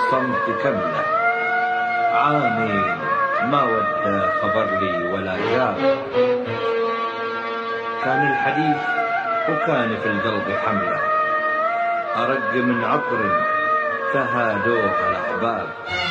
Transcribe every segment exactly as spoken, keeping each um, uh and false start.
الصمت كملة. عامين ما ودى خبر لي ولا جاب. كان الحديث وكان في القلب حملة، أرق من عطر تهادوها الأحباب.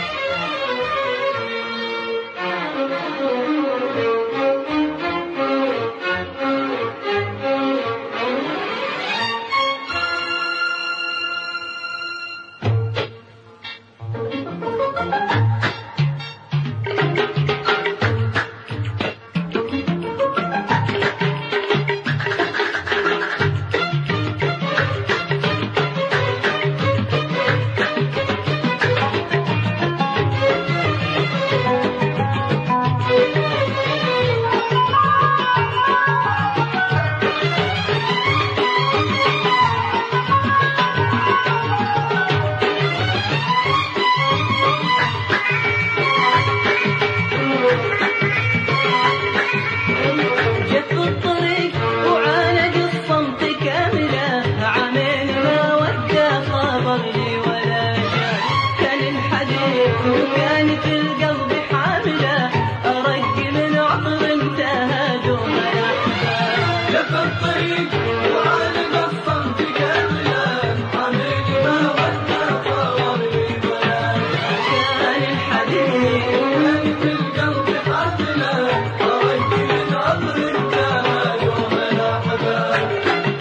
وكانت القلب حاملة، أرق من عطر تهادوها الأحباب. لف الطريق وعانق الصمت كاملة، عامل ما ودى خبر لي ولا جاب. كان الحديث وكانت القلب حاملة، أرق من عطر تهادوها الأحباب.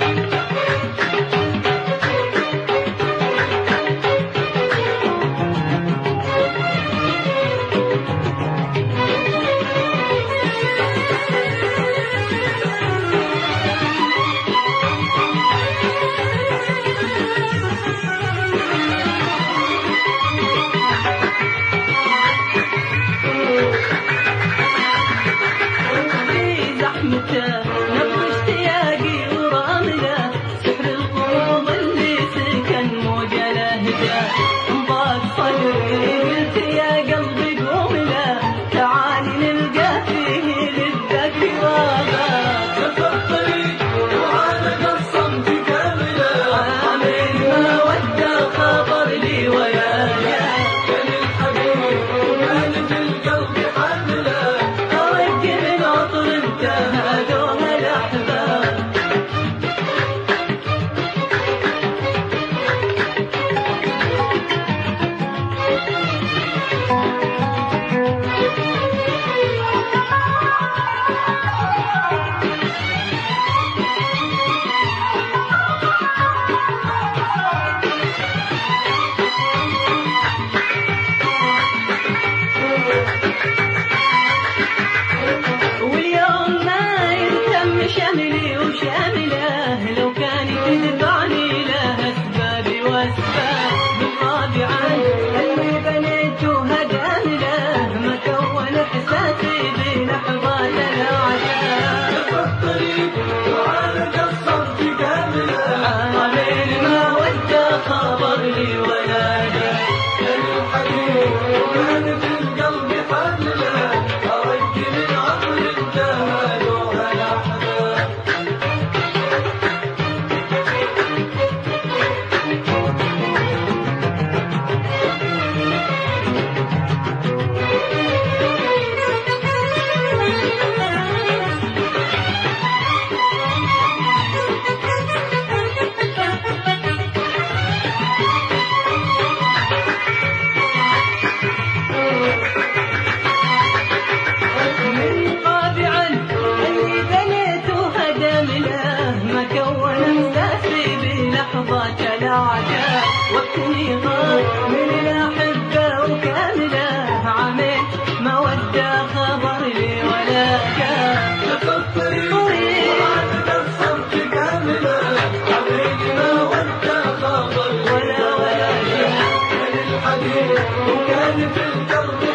نبض اشتياقي ورامله، سحر القلوب اللي سكن موجه لهجه. انضاق صدري قلت يا قلبي قوم له، تعالي نلقى فيه للذكر واغا. لف الطريق وعانق الصمت كامله، عامل ما ودى خبر لي ويا جاب. كان الحبيب وكانت القلب حامله، أرق من عطر تهادوها الأحباب. واليوم ما يهتم شملي وشامله، لو كان تدفعني له أسبابي وأسباب. بالراضي عن اللي بنيته هدامله، ما كون إحساسي بلحظات الأعجاب. لف الطريق وعانق الصمت كامله، عامل ما ودى خبر لي ولا جاب. كان الحبيب وكان في القلب حامله، أرق من عطر تهادوها الأحباب. من طابعا اللي بنيته هدامله، ما كون إحساسي بلحظات الأعجاب. وقتني غار من الأحبة وكامله، عامل ما ودى خبر لي ولا جاب. لف الطريق وعانق الصمت كامله، عامل ما ودى خبر ولا ولا جاب. كان الحديث وكان في القلب